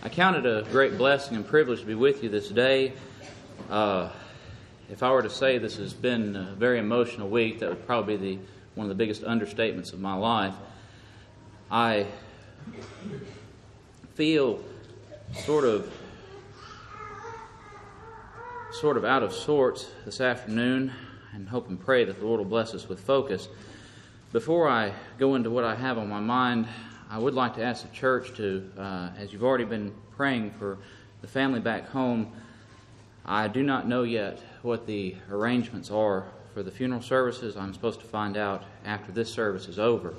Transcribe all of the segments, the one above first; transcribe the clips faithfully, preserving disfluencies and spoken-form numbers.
I count it a great blessing and privilege to be with you this day. Uh, if I were to say this has been a very emotional week, that would probably be the, one of the biggest understatements of my life. I feel sort of sort of out of sorts this afternoon, and hope and pray that the Lord will bless us with focus. Before I go into what I have on my mind, I would like to ask the church to, uh, as you've already been praying for the family back home, I do not know yet what the arrangements are for the funeral services. I'm supposed to find out after this service is over.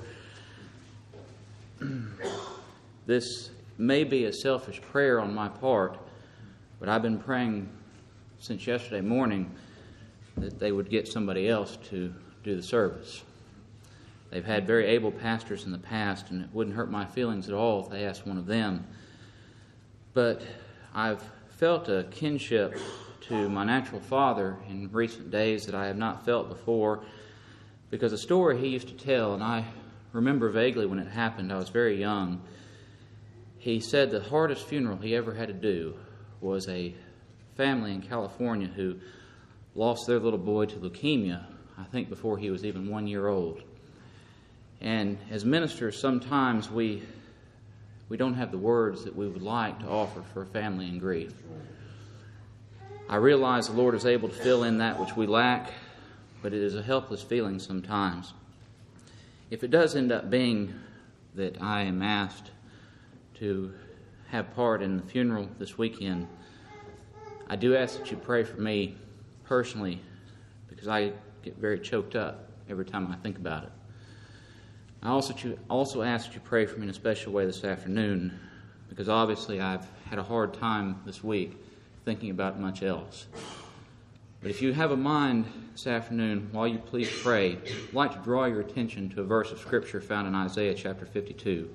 This may be a selfish prayer on my part, but I've been praying since yesterday morning that they would get somebody else to do the service. They've had very able pastors in the past, and it wouldn't hurt my feelings at all if they asked one of them. But I've felt a kinship to my natural father in recent days that I have not felt before, because a story he used to tell, and I remember vaguely when it happened, I was very young. He said the hardest funeral he ever had to do was a family in California who lost their little boy to leukemia, I think before he was even one year old. And as ministers, sometimes we we don't have the words that we would like to offer for a family in grief. I realize the Lord is able to fill in that which we lack, but it is a helpless feeling sometimes. If it does end up being that I am asked to have part in the funeral this weekend, I do ask that you pray for me personally, because I get very choked up every time I think about it. I also also ask that you pray for me in a special way this afternoon, because obviously I've had a hard time this week thinking about much else. But if you have a mind this afternoon, while you please pray, I'd like to draw your attention to a verse of Scripture found in Isaiah chapter fifty-two.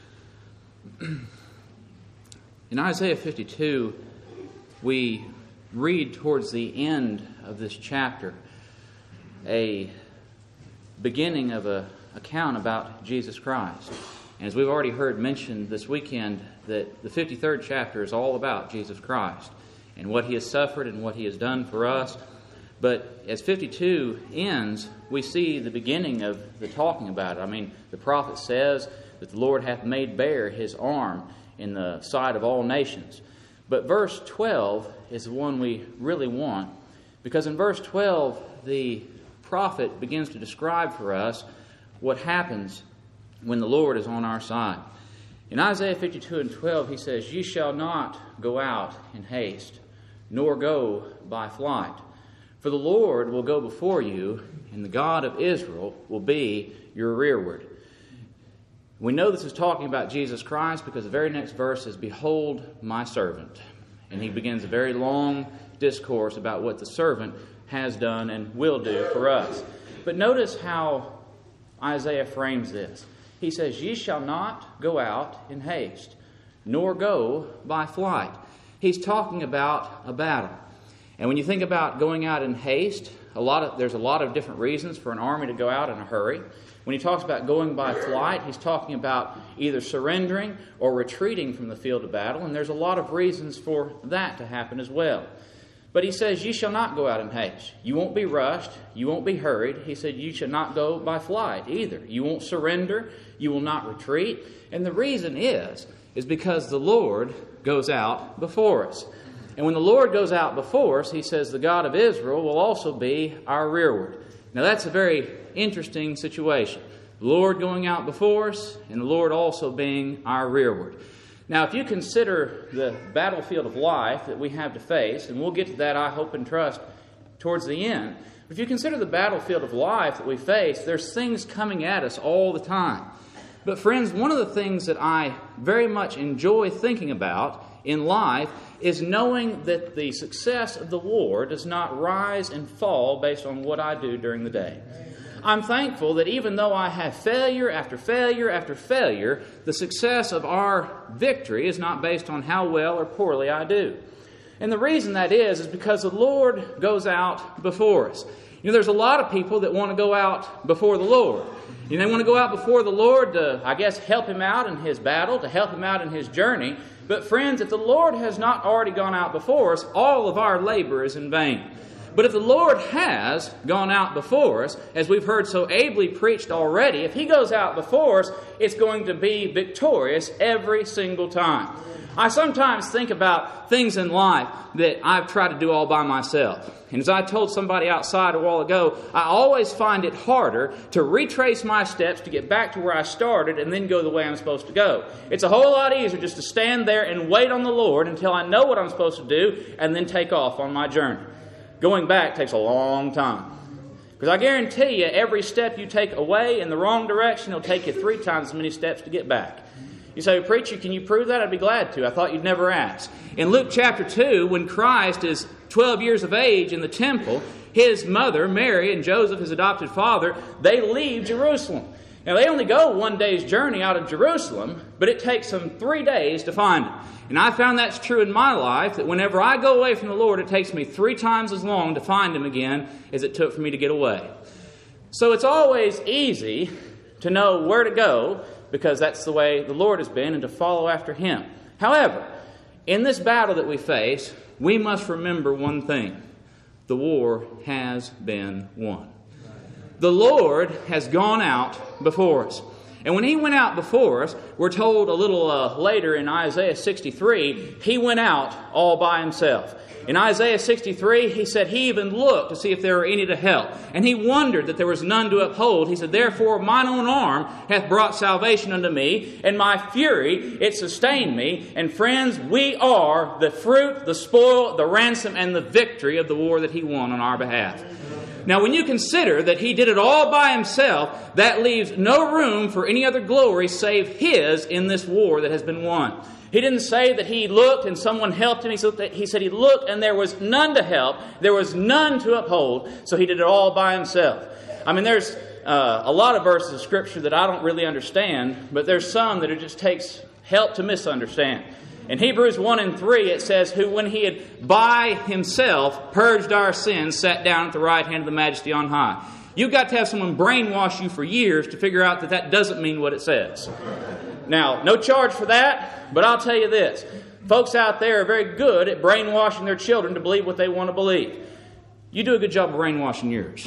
In Isaiah fifty-two, we read towards the end of this chapter a beginning of a account about Jesus Christ. And as we've already heard mentioned this weekend, that the fifty-third chapter is all about Jesus Christ and what He has suffered and what He has done for us. But as fifty-two ends, we see the beginning of the talking about it. I mean, the prophet says that the Lord hath made bare His arm in the sight of all nations. But verse twelve is the one we really want, because in verse twelve, the prophet begins to describe for us what happens when the Lord is on our side. In Isaiah fifty-two and twelve, he says, "Ye shall not go out in haste, nor go by flight. For the Lord will go before you, and the God of Israel will be your rearward." We know this is talking about Jesus Christ because the very next verse is, "Behold my servant." And he begins a very long discourse about what the servant has done and will do for us. But notice how Isaiah frames this. He says, "Ye shall not go out in haste, nor go by flight." He's talking about a battle. And when you think about going out in haste, a lot of, there's a lot of different reasons for an army to go out in a hurry. When he talks about going by flight, he's talking about either surrendering or retreating from the field of battle. And there's a lot of reasons for that to happen as well. But he says, "You shall not go out in haste." You won't be rushed. You won't be hurried. He said, "You shall not go by flight either." You won't surrender. You will not retreat. And the reason is, is because the Lord goes out before us. And when the Lord goes out before us, he says the God of Israel will also be our rearward. Now that's a very interesting situation. The Lord going out before us, and the Lord also being our rearward. Now, if you consider the battlefield of life that we have to face, and we'll get to that, I hope and trust, towards the end. But if you consider the battlefield of life that we face, there's things coming at us all the time. But friends, one of the things that I very much enjoy thinking about in life is knowing that the success of the Lord does not rise and fall based on what I do during the day. I'm thankful that even though I have failure after failure after failure, the success of our victory is not based on how well or poorly I do. And the reason that is, is because the Lord goes out before us. You know, there's a lot of people that want to go out before the Lord. You know, they want to go out before the Lord to, I guess, help Him out in His battle, to help Him out in His journey. But friends, if the Lord has not already gone out before us, all of our labor is in vain. But if the Lord has gone out before us, as we've heard so ably preached already, if He goes out before us, it's going to be victorious every single time. I sometimes think about things in life that I've tried to do all by myself. And as I told somebody outside a while ago, I always find it harder to retrace my steps to get back to where I started and then go the way I'm supposed to go. It's a whole lot easier just to stand there and wait on the Lord until I know what I'm supposed to do and then take off on my journey. Going back takes a long time. Because I guarantee you, every step you take away in the wrong direction, it'll take you three times as many steps to get back. You say, preacher, can you prove that? I'd be glad to. I thought you'd never ask. In Luke chapter two, when Christ is twelve years of age in the temple, His mother, Mary, and Joseph, His adopted father, they leave Jerusalem. Now, they only go one day's journey out of Jerusalem, but it takes them three days to find Him. And I found that's true in my life, that whenever I go away from the Lord, it takes me three times as long to find Him again as it took for me to get away. So it's always easy to know where to go, because that's the way the Lord has been, and to follow after Him. However, in this battle that we face, we must remember one thing. The war has been won. The Lord has gone out before us. And when He went out before us, we're told a little uh, later in Isaiah sixty-three, He went out all by Himself. In Isaiah sixty-three, He said He even looked to see if there were any to help. And He wondered that there was none to uphold. He said, therefore mine own arm hath brought salvation unto me, and my fury it sustained me. And friends, we are the fruit, the spoil, the ransom, and the victory of the war that He won on our behalf. Now, when you consider that He did it all by Himself, that leaves no room for any other glory save His in this war that has been won. He didn't say that He looked and someone helped Him. He said, that he said He looked and there was none to help. There was none to uphold. So He did it all by Himself. I mean, there's uh, a lot of verses of Scripture that I don't really understand, but there's some that it just takes help to misunderstand. In Hebrews one and three, it says, who when He had by Himself purged our sins, sat down at the right hand of the Majesty on high. You've got to have someone brainwash you for years to figure out that that doesn't mean what it says. Now, no charge for that, but I'll tell you this. Folks out there are very good at brainwashing their children to believe what they want to believe. You do a good job of brainwashing yours.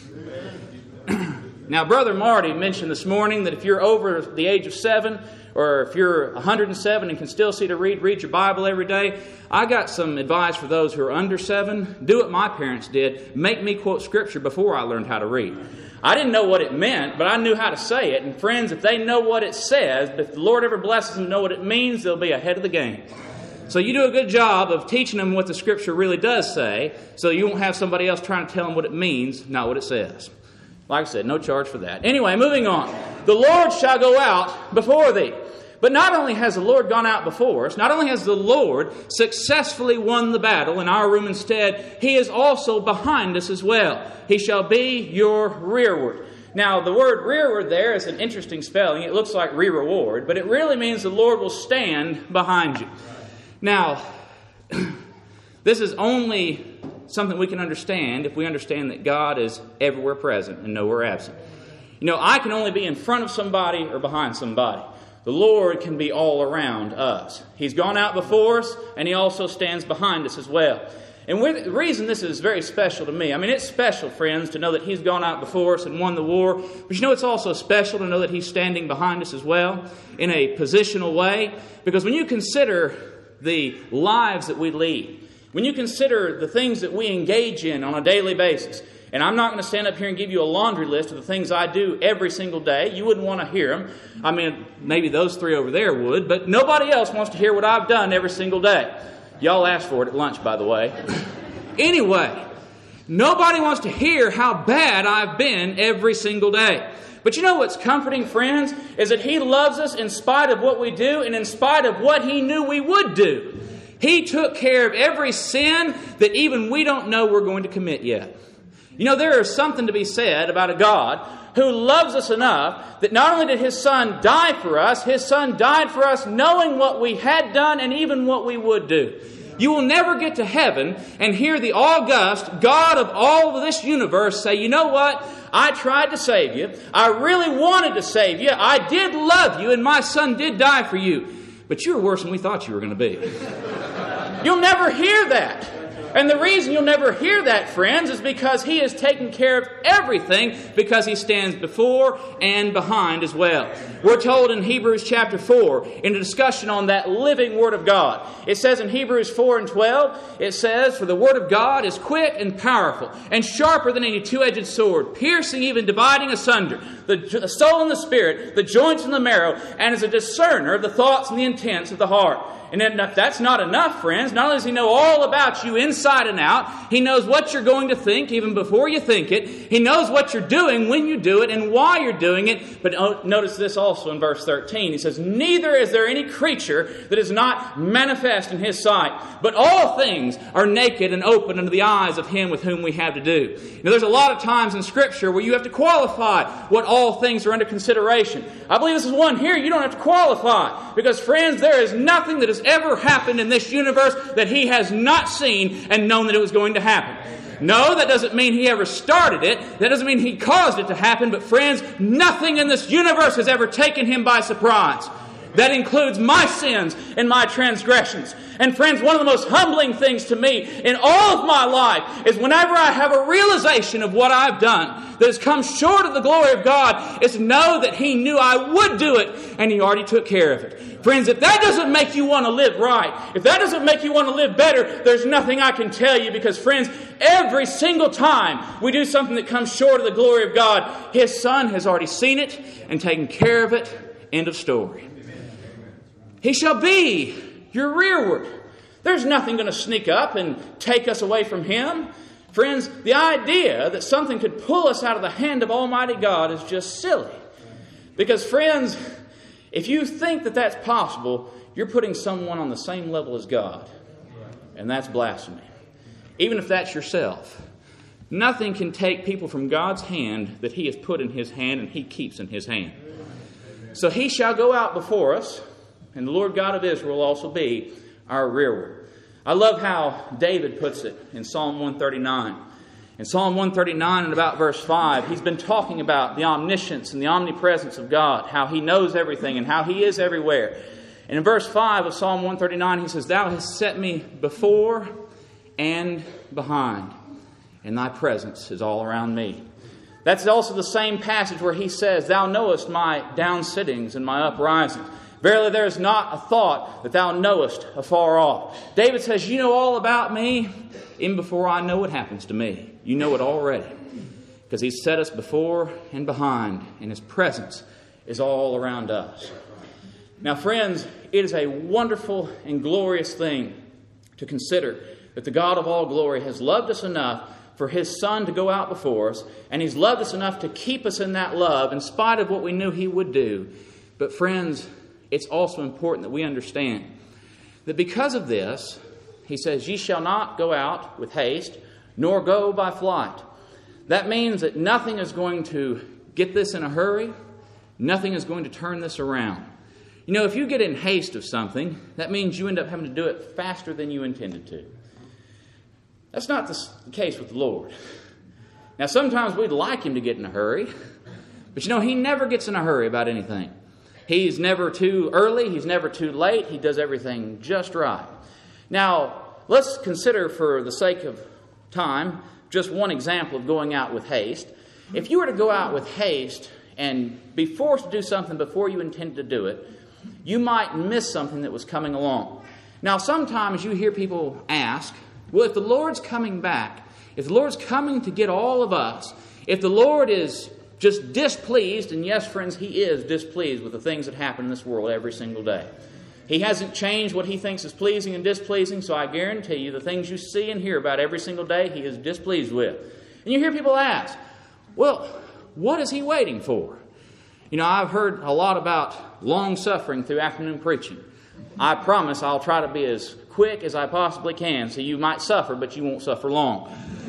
Now, Brother Marty mentioned this morning that if you're over the age of seven, or if you're one hundred seven and can still see to read, read your Bible every day, I got some advice for those who are under seven. Do what my parents did. Make me quote Scripture before I learned how to read. I didn't know what it meant, but I knew how to say it. And friends, if they know what it says, if the Lord ever blesses them to know what it means, they'll be ahead of the game. So you do a good job of teaching them what the Scripture really does say, so you won't have somebody else trying to tell them what it means, not what it says. Like I said, no charge for that. Anyway, moving on. The Lord shall go out before thee. But not only has the Lord gone out before us, not only has the Lord successfully won the battle in our room instead, He is also behind us as well. He shall be your rearward. Now, the word rearward there is an interesting spelling. It looks like re-reward, but it really means the Lord will stand behind you. Now, this is only something we can understand if we understand that God is everywhere present and nowhere absent. You know, I can only be in front of somebody or behind somebody. The Lord can be all around us. He's gone out before us, and He also stands behind us as well. And the reason this is very special to me, I mean, it's special, friends, to know that He's gone out before us and won the war. But you know, it's also special to know that He's standing behind us as well in a positional way. Because when you consider the lives that we lead, when you consider the things that we engage in on a daily basis, and I'm not going to stand up here and give you a laundry list of the things I do every single day. You wouldn't want to hear them. I mean, maybe those three over there would, but nobody else wants to hear what I've done every single day. Y'all asked for it at lunch, by the way. Anyway, nobody wants to hear how bad I've been every single day. But you know what's comforting, friends, is that He loves us in spite of what we do and in spite of what He knew we would do. He took care of every sin that even we don't know we're going to commit yet. You know, there is something to be said about a God who loves us enough that not only did His Son die for us, His Son died for us knowing what we had done and even what we would do. You will never get to heaven and hear the august God of all of this universe say, you know what? I tried to save you. I really wanted to save you. I did love you, and my Son did die for you. but you're worse than we thought you were going to be. You'll never hear that. And the reason you'll never hear that, friends, is because He has taken care of everything, because He stands before and behind as well. We're told in Hebrews chapter four, in a discussion on that living Word of God, it says in Hebrews four and twelve, it says, "For the Word of God is quick and powerful, and sharper than any two-edged sword, piercing even dividing asunder the soul and the spirit, the joints and the marrow, and is a discerner of the thoughts and the intents of the heart." And if that's not enough, friends, not only does He know all about you inside and out, He knows what you're going to think even before you think it. He knows what you're doing when you do it and why you're doing it. But notice this also in verse thirteen. He says, "Neither is there any creature that is not manifest in His sight, but all things are naked and open unto the eyes of Him with whom we have to do." Now, there's a lot of times in Scripture where you have to qualify what all things are under consideration. I believe this is one here you don't have to qualify. Because, friends, there is nothing that has ever happened in this universe that He has not seen and known that it was going to happen. No, that doesn't mean He ever started it. That doesn't mean He caused it to happen. But friends, nothing in this universe has ever taken Him by surprise. That includes my sins and my transgressions. And friends, one of the most humbling things to me in all of my life is whenever I have a realization of what I've done that has come short of the glory of God, is to know that He knew I would do it and He already took care of it. Friends, if that doesn't make you want to live right, if that doesn't make you want to live better, there's nothing I can tell you, because friends, every single time we do something that comes short of the glory of God, His Son has already seen it and taken care of it. End of story. He shall be your rearward. There's nothing going to sneak up and take us away from Him. Friends, the idea that something could pull us out of the hand of Almighty God is just silly. Because, friends, if you think that that's possible, you're putting someone on the same level as God. And that's blasphemy. Even if that's yourself. Nothing can take people from God's hand that He has put in His hand and He keeps in His hand. So He shall go out before us, and the Lord God of Israel will also be our rearward. I love how David puts it in Psalm one thirty-nine. In Psalm one thirty-nine and about verse five, he's been talking about the omniscience and the omnipresence of God, how He knows everything and how He is everywhere. And in verse five of Psalm one thirty-nine, he says, "Thou hast set me before and behind, and Thy presence is all around me." That's also the same passage where he says, "Thou knowest my downsittings and my uprisings. Verily there is not a thought that Thou knowest afar off." David says, you know all about me, even before I know what happens to me. You know it already. Because He's set us before and behind, and His presence is all around us. Now, friends, it is a wonderful and glorious thing to consider that the God of all glory has loved us enough for His Son to go out before us, and He's loved us enough to keep us in that love in spite of what we knew He would do. But friends, it's also important that we understand that because of this, He says, "Ye shall not go out with haste, nor go by flight." That means that nothing is going to get this in a hurry. Nothing is going to turn this around. You know, if you get in haste of something, that means you end up having to do it faster than you intended to. That's not the case with the Lord. Now, sometimes we'd like Him to get in a hurry, but you know, He never gets in a hurry about anything. He's never too early. He's never too late. He does everything just right. Now, let's consider, for the sake of time, just one example of going out with haste. If you were to go out with haste and be forced to do something before you intended to do it, you might miss something that was coming along. Now, sometimes you hear people ask, well, if the Lord's coming back, if the Lord's coming to get all of us, if the Lord is just displeased, and yes, friends, He is displeased with the things that happen in this world every single day. He hasn't changed what He thinks is pleasing and displeasing, so I guarantee you the things you see and hear about every single day, He is displeased with. And you hear people ask, well, what is He waiting for? You know, I've heard a lot about long suffering through afternoon preaching. I promise I'll try to be as quick as I possibly can, so you might suffer, but you won't suffer long.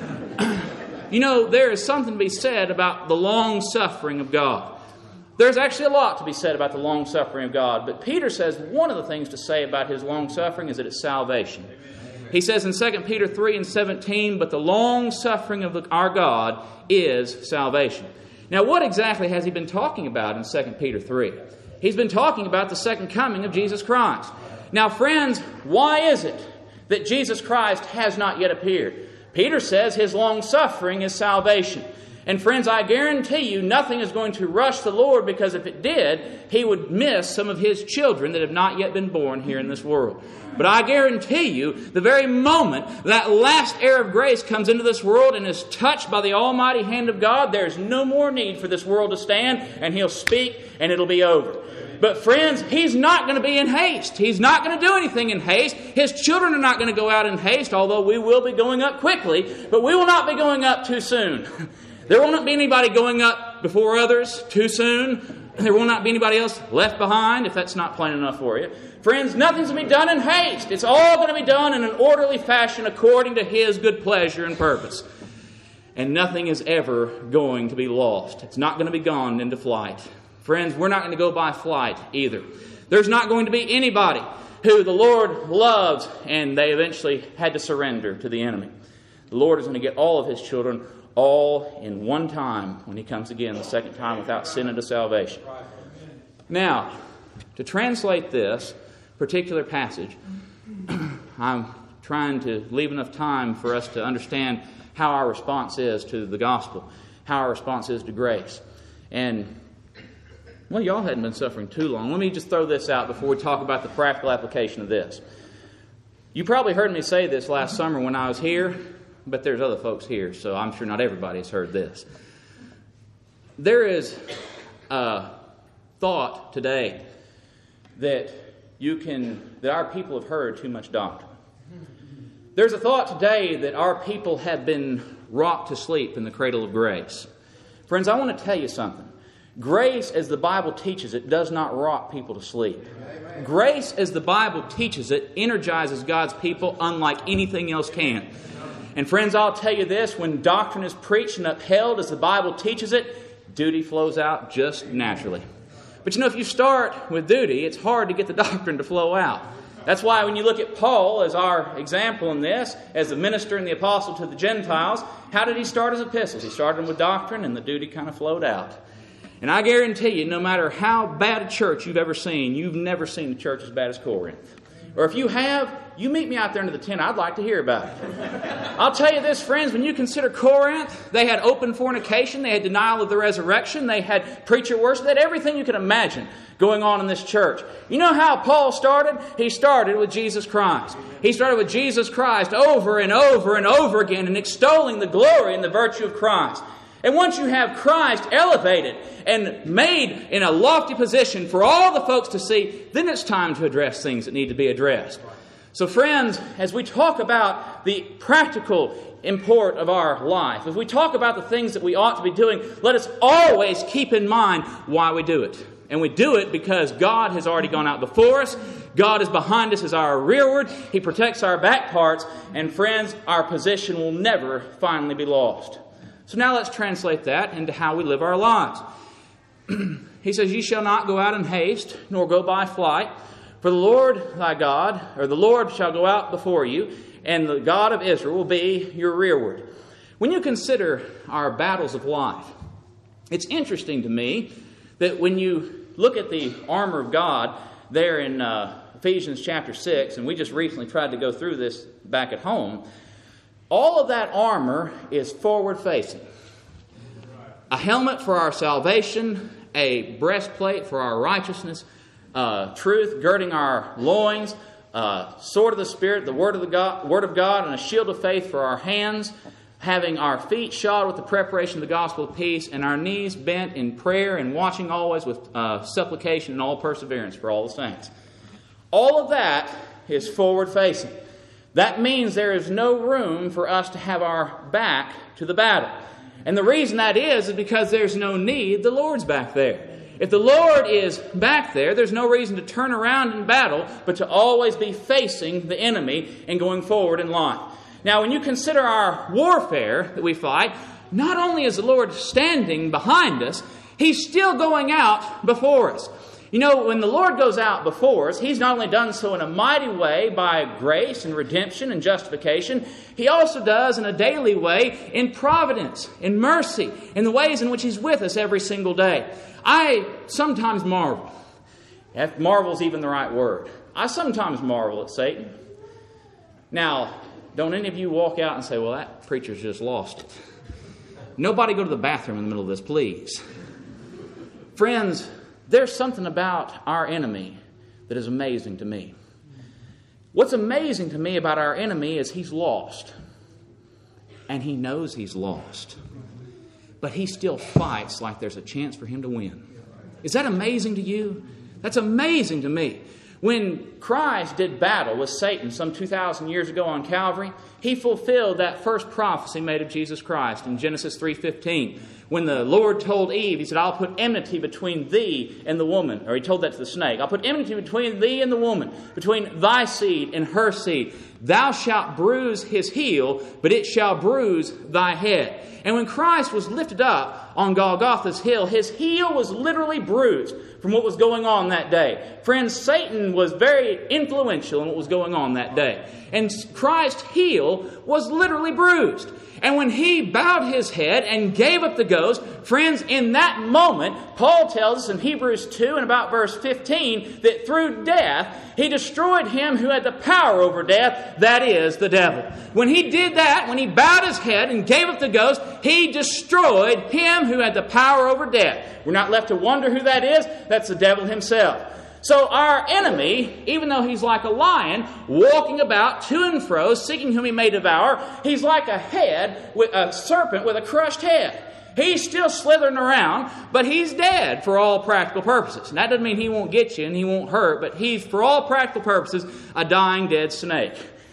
You know, there is something to be said about the long suffering of God. There's actually a lot to be said about the long suffering of God. But Peter says one of the things to say about His long suffering is that it's salvation. He says in Second Peter three and seventeen, "But the long suffering of the, our God is salvation." Now, what exactly has he been talking about in Second Peter three? He's been talking about the second coming of Jesus Christ. Now, friends, why is it that Jesus Christ has not yet appeared? Peter says His long-suffering is salvation. And friends, I guarantee you nothing is going to rush the Lord, because if it did, He would miss some of His children that have not yet been born here in this world. But I guarantee you, the very moment that last heir of grace comes into this world and is touched by the almighty hand of God, there's no more need for this world to stand, and He'll speak and it'll be over. But friends, He's not going to be in haste. He's not going to do anything in haste. His children are not going to go out in haste, although we will be going up quickly, but we will not be going up too soon. There will not be anybody going up before others too soon. There will not be anybody else left behind, if that's not plain enough for you. Friends, nothing's going to be done in haste. It's all going to be done in an orderly fashion according to His good pleasure and purpose. And nothing is ever going to be lost. It's not going to be gone into flight. Friends, we're not going to go by flight either. There's not going to be anybody who the Lord loves and they eventually had to surrender to the enemy. The Lord is going to get all of His children all in one time when He comes again the second time without sin unto salvation. Now, to translate this particular passage, I'm trying to leave enough time for us to understand how our response is to the gospel, how our response is to grace. And, well, y'all hadn't been suffering too long. Let me just throw this out before we talk about the practical application of this. You probably heard me say this last summer when I was here, but there's other folks here, so I'm sure not everybody has heard this. There is a thought today that you can that our people have heard too much doctrine. There's a thought today that our people have been rocked to sleep in the cradle of grace. Friends, I want to tell you something. Grace, as the Bible teaches it, does not rock people to sleep. Grace, as the Bible teaches it, energizes God's people unlike anything else can. And friends, I'll tell you this, when doctrine is preached and upheld as the Bible teaches it, duty flows out just naturally. But you know, if you start with duty, it's hard to get the doctrine to flow out. That's why when you look at Paul as our example in this, as the minister and the apostle to the Gentiles, how did he start his epistles? He started them with doctrine, and the duty kind of flowed out. And I guarantee you, no matter how bad a church you've ever seen, you've never seen a church as bad as Corinth. Or if you have, you meet me out there into the tent. I'd like to hear about it. I'll tell you this, friends, when you consider Corinth, they had open fornication, they had denial of the resurrection, they had preacher worship, they had everything you could imagine going on in this church. You know how Paul started? He started with Jesus Christ. He started with Jesus Christ over and over and over again and extolling the glory and the virtue of Christ. And once you have Christ elevated and made in a lofty position for all the folks to see, then it's time to address things that need to be addressed. So friends, as we talk about the practical import of our life, as we talk about the things that we ought to be doing, let us always keep in mind why we do it. And we do it because God has already gone out before us. God is behind us as our rearward. He protects our back parts. And friends, our position will never finally be lost. So now let's translate that into how we live our lives. He says, "Ye shall not go out in haste, nor go by flight. For the Lord thy God, or the Lord shall go out before you, and the God of Israel will be your rearward." When you consider our battles of life, it's interesting to me that when you look at the armor of God there in uh, Ephesians chapter six, and we just recently tried to go through this back at home, all of that armor is forward-facing. A helmet for our salvation, a breastplate for our righteousness, uh, truth girding our loins, uh, sword of the Spirit, the word of the God, word of God, and a shield of faith for our hands, having our feet shod with the preparation of the gospel of peace, and our knees bent in prayer and watching always with uh, supplication and all perseverance for all the saints. All of that is forward-facing. That means there is no room for us to have our back to the battle. And the reason that is is because there's no need. The Lord's back there. If the Lord is back there, there's no reason to turn around in battle, but to always be facing the enemy and going forward in life. Now, when you consider our warfare that we fight, not only is the Lord standing behind us, He's still going out before us. You know, when the Lord goes out before us, He's not only done so in a mighty way by grace and redemption and justification, He also does in a daily way in providence, in mercy, in the ways in which He's with us every single day. I sometimes marvel If marvel's even the right word. I sometimes marvel at Satan. Now, don't any of you walk out and say, well, that preacher's just lost it. Nobody go to the bathroom in the middle of this, please. Friends, there's something about our enemy that is amazing to me. What's amazing to me about our enemy is he's lost. And he knows he's lost. But he still fights like there's a chance for him to win. Is that amazing to you? That's amazing to me. When Christ did battle with Satan some two thousand years ago on Calvary, he fulfilled that first prophecy made of Jesus Christ in Genesis three fifteen. When the Lord told Eve, he said, I'll put enmity between thee and the woman. Or he told that to the snake. I'll put enmity between thee and the woman, between thy seed and her seed. Thou shalt bruise his heel, but it shall bruise thy head. And when Christ was lifted up on Golgotha's hill, his heel was literally bruised from what was going on that day. Friends, Satan was very influential in what was going on that day. And Christ's heel was literally bruised. And when he bowed his head and gave up the ghost, friends, in that moment, Paul tells us in Hebrews two and about verse fifteen that through death, he destroyed him who had the power over death, that is, the devil. When he did that, when he bowed his head and gave up the ghost, he destroyed him who had the power over death. We're not left to wonder who that is. That's the devil himself. So our enemy, even though he's like a lion, walking about to and fro, seeking whom he may devour, he's like a head, with a serpent with a crushed head. He's still slithering around, but he's dead for all practical purposes. And that doesn't mean he won't get you and he won't hurt, but he's, for all practical purposes, a dying, dead snake.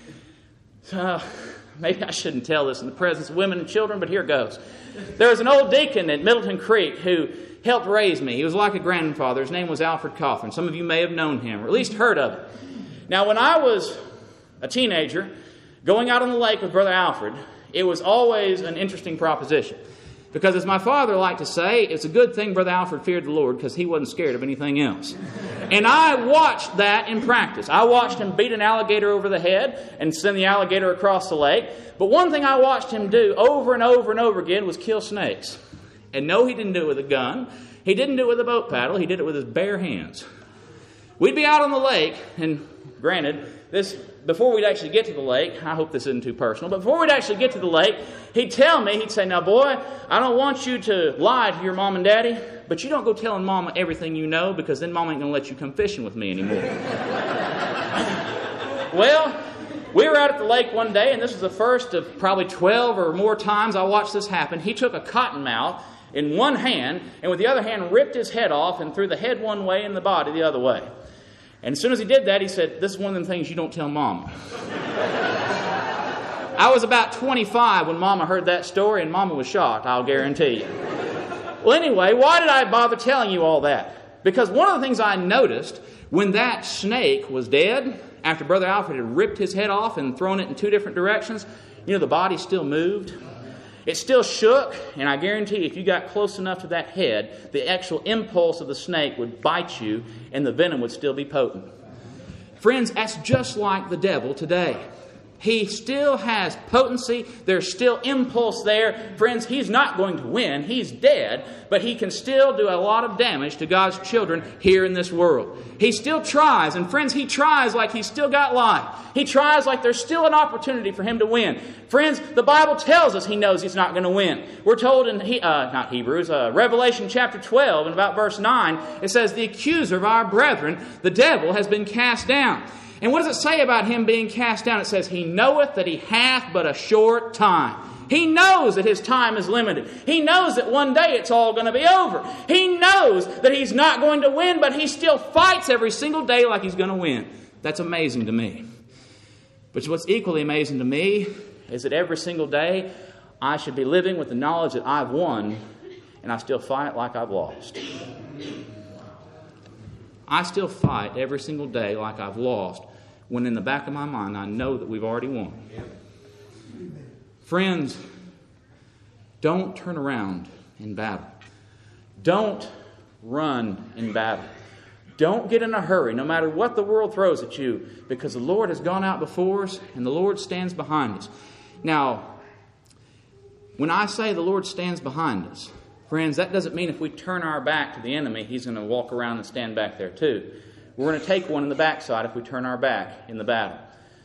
So, maybe I shouldn't tell this in the presence of women and children, but here goes. There was an old deacon at Middleton Creek who helped raise me. He was like a grandfather. His name was Alfred Cothran. Some of you may have known him, or at least heard of him. Now, when I was a teenager, going out on the lake with Brother Alfred, it was always an interesting proposition. Because as my father liked to say, it's a good thing Brother Alfred feared the Lord because he wasn't scared of anything else. And I watched that in practice. I watched him beat an alligator over the head and send the alligator across the lake. But one thing I watched him do over and over and over again was kill snakes. And no, he didn't do it with a gun. He didn't do it with a boat paddle. He did it with his bare hands. We'd be out on the lake, and granted, this before we'd actually get to the lake, I hope this isn't too personal, but before we'd actually get to the lake, he'd tell me, he'd say, now boy, I don't want you to lie to your mom and daddy, but you don't go telling Mama everything you know, because then Mama ain't going to let you come fishing with me anymore. Well, we were out at the lake one day, and this was the first of probably twelve or more times I watched this happen. He took a cottonmouth in one hand, and with the other hand ripped his head off and threw the head one way and the body the other way. And as soon as he did that, he said, this is one of the things you don't tell Mama. I was about twenty-five when Mama heard that story, and Mama was shocked, I'll guarantee you. Well, anyway, why did I bother telling you all that? Because one of the things I noticed when that snake was dead, after Brother Alfred had ripped his head off and thrown it in two different directions, you know, the body still moved. It still shook, and I guarantee you, if you got close enough to that head, the actual impulse of the snake would bite you, and the venom would still be potent. Friends, that's just like the devil today. He still has potency. There's still impulse there. Friends, he's not going to win. He's dead, but he can still do a lot of damage to God's children here in this world. He still tries, and friends, he tries like he's still got life. He tries like there's still an opportunity for him to win. Friends, the Bible tells us he knows he's not going to win. We're told in, he, uh, not Hebrews, uh, Revelation chapter twelve and about verse nine, it says, the accuser of our brethren, the devil, has been cast down. And what does it say about him being cast down? It says, he knoweth that he hath but a short time. He knows that his time is limited. He knows that one day it's all going to be over. He knows that he's not going to win, but he still fights every single day like he's going to win. That's amazing to me. But what's equally amazing to me is that every single day I should be living with the knowledge that I've won, and I still fight like I've lost. I still fight every single day like I've lost, when in the back of my mind I know that we've already won. Friends, don't turn around in battle. Don't run in battle. Don't get in a hurry, no matter what the world throws at you, because the Lord has gone out before us and the Lord stands behind us. Now, when I say the Lord stands behind us, friends, that doesn't mean if we turn our back to the enemy, he's going to walk around and stand back there too. We're going to take one in the backside if we turn our back in the battle.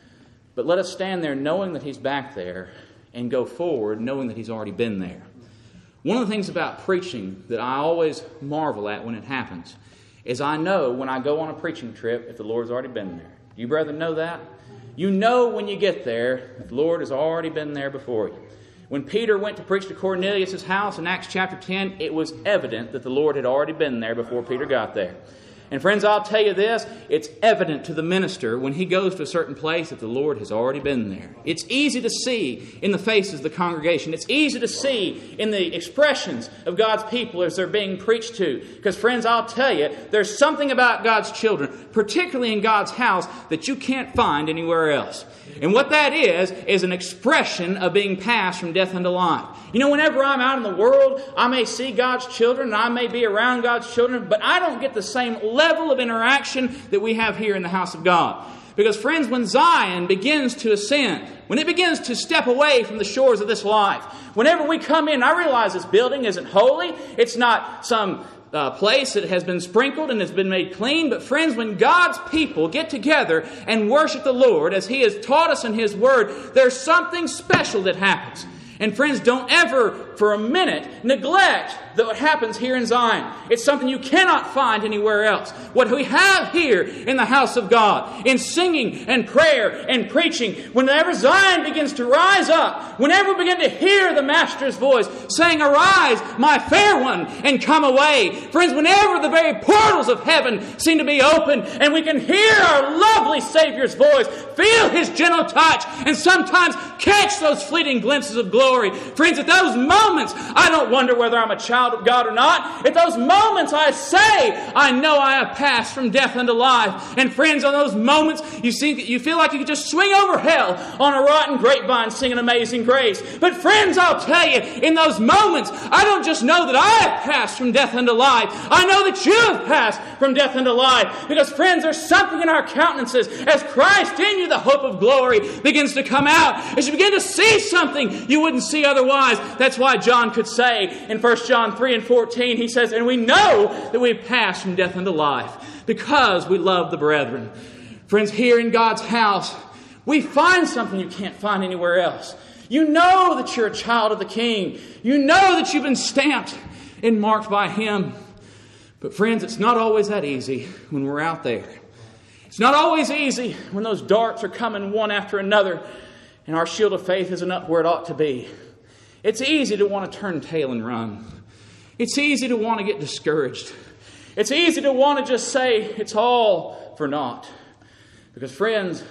But let us stand there knowing that He's back there and go forward knowing that He's already been there. One of the things about preaching that I always marvel at when it happens is I know when I go on a preaching trip if the Lord's already been there. Do you brethren know that? You know when you get there that the Lord has already been there before you. When Peter went to preach to Cornelius' house in Acts chapter ten, it was evident that the Lord had already been there before Peter got there. And friends, I'll tell you this, it's evident to the minister when he goes to a certain place that the Lord has already been there. It's easy to see in the faces of the congregation. It's easy to see in the expressions of God's people as they're being preached to. Because friends, I'll tell you, there's something about God's children, particularly in God's house, that you can't find anywhere else. And what that is, is an expression of being passed from death unto life. You know, whenever I'm out in the world, I may see God's children, and I may be around God's children, but I don't get the same level of interaction that we have here in the house of God. Because friends, when Zion begins to ascend, when it begins to step away from the shores of this life, whenever we come in, I realize this building isn't holy. It's not some Uh, place that has been sprinkled and has been made clean. But friends, when God's people get together and worship the Lord as He has taught us in His Word, there's something special that happens. And friends, don't ever for a minute neglect what happens here in Zion. It's something you cannot find anywhere else. What we have here in the house of God, in singing and prayer and preaching, whenever Zion begins to rise up, whenever we begin to hear the Master's voice saying, "Arise, my fair one, and come away." Friends, whenever the very portals of heaven seem to be open and we can hear our lovely Savior's voice, feel His gentle touch, and sometimes catch those fleeting glimpses of glory. Friends, at those moments, I don't wonder whether I'm a child of God or not. At those moments, I say, I know I have passed from death unto life. And friends, on those moments, you see, you feel like you could just swing over hell on a rotten grapevine singing Amazing Grace. But friends, I'll tell you, in those moments, I don't just know that I have passed from death unto life. I know that you have passed from death unto life. Because friends, there's something in our countenances as Christ in you, the hope of glory, begins to come out. As you begin to see something you wouldn't see otherwise. That's why John could say in First John three and fourteen, he says, "And we know that we've passed from death unto life because we love the brethren." Friends, here in God's house, we find something you can't find anywhere else. You know that you're a child of the King. You know that you've been stamped and marked by Him. But friends, it's not always that easy when we're out there. It's not always easy when those darts are coming one after another and our shield of faith isn't up where it ought to be. It's easy to want to turn tail and run. It's easy to want to get discouraged. It's easy to want to just say it's all for naught. Because friends,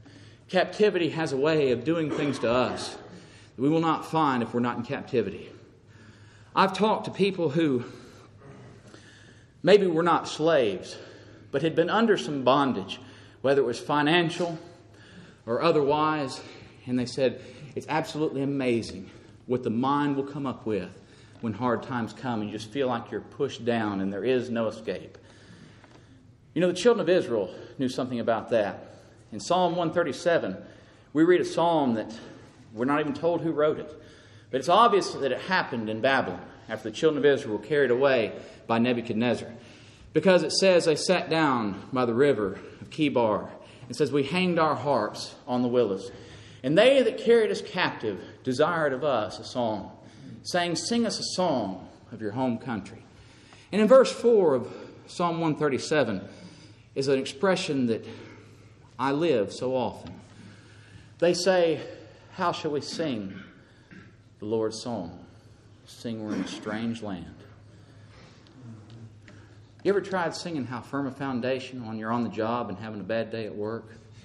captivity has a way of doing things to us that we will not find if we're not in captivity. I've talked to people who maybe were not slaves, but had been under some bondage, whether it was financial or otherwise, and they said, it's absolutely amazing what the mind will come up with when hard times come and you just feel like you're pushed down and there is no escape. You know, the children of Israel knew something about that. In Psalm one thirty-seven, we read a psalm that we're not even told who wrote it. But it's obvious that it happened in Babylon after the children of Israel were carried away by Nebuchadnezzar. Because it says they sat down by the river of Chebar. It says, "We hanged our harps on the willows. And they that carried us captive desired of us a song, saying, Sing us a song of your home country." And in verse four of Psalm one thirty-seven is an expression that I live so often. They say, "How shall we sing the Lord's song? Sing we're in a strange land." You ever tried singing How Firm a Foundation when you're on the job and having a bad day at work?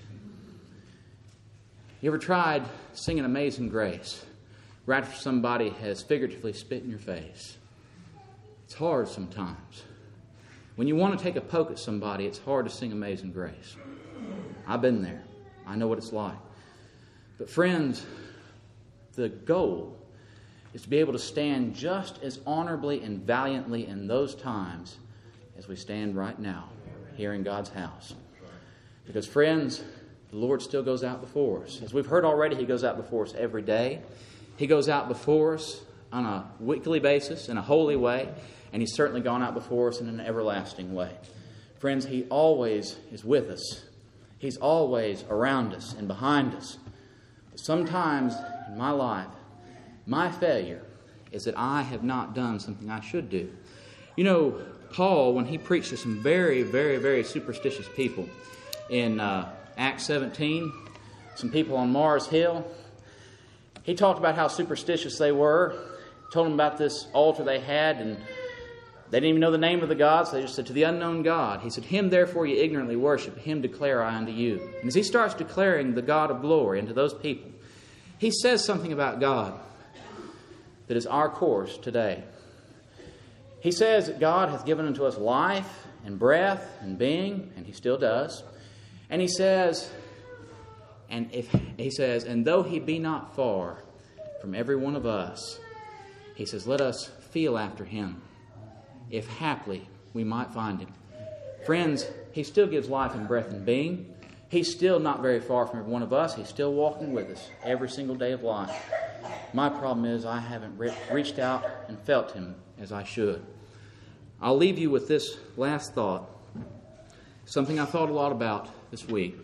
You ever tried singing Amazing Grace right after somebody has figuratively spit in your face? It's hard sometimes. When you want to take a poke at somebody, it's hard to sing Amazing Grace. I've been there. I know what it's like. But friends, the goal is to be able to stand just as honorably and valiantly in those times as we stand right now here in God's house. Because friends, the Lord still goes out before us. As we've heard already, He goes out before us every day. He goes out before us on a weekly basis in a holy way. And He's certainly gone out before us in an everlasting way. Friends, He always is with us. He's always around us and behind us. But sometimes in my life, my failure is that I have not done something I should do. You know, Paul, when he preached to some very, very, very superstitious people in uh, Acts seventeen, some people on Mars Hill, he talked about how superstitious they were, told them about this altar they had, and they didn't even know the name of the god, so they just said, to the unknown God. He said, Him therefore ye ignorantly worship, Him declare I unto you. And as he starts declaring the God of glory unto those people, he says something about God that is our course today. He says that God hath given unto us life and breath and being, and He still does. And he says, and if he says, and though He be not far from every one of us, he says, let us feel after Him, if haply we might find Him. Friends, He still gives life and breath and being. He's still not very far from every one of us. He's still walking with us every single day of life. My problem is I haven't re- reached out and felt Him as I should. I'll leave you with this last thought, something I thought a lot about this week.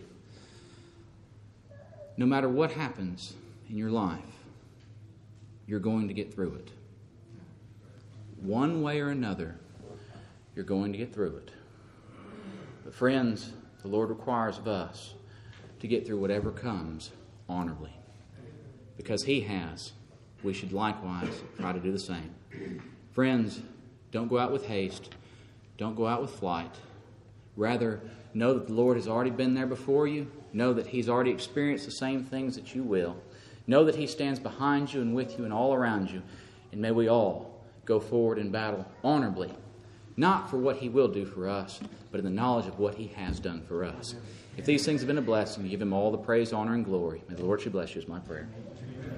No matter what happens in your life, you're going to get through it. One way or another, you're going to get through it. But friends, the Lord requires of us to get through whatever comes honorably. Because He has, we should likewise try to do the same. Friends, don't go out with haste. Don't go out with flight. Rather, know that the Lord has already been there before you. Know that He's already experienced the same things that you will. Know that He stands behind you and with you and all around you. And may we all go forward in battle honorably. Not for what He will do for us, but in the knowledge of what He has done for us. If these things have been a blessing, give Him all the praise, honor, and glory. May the Lord should bless you is my prayer.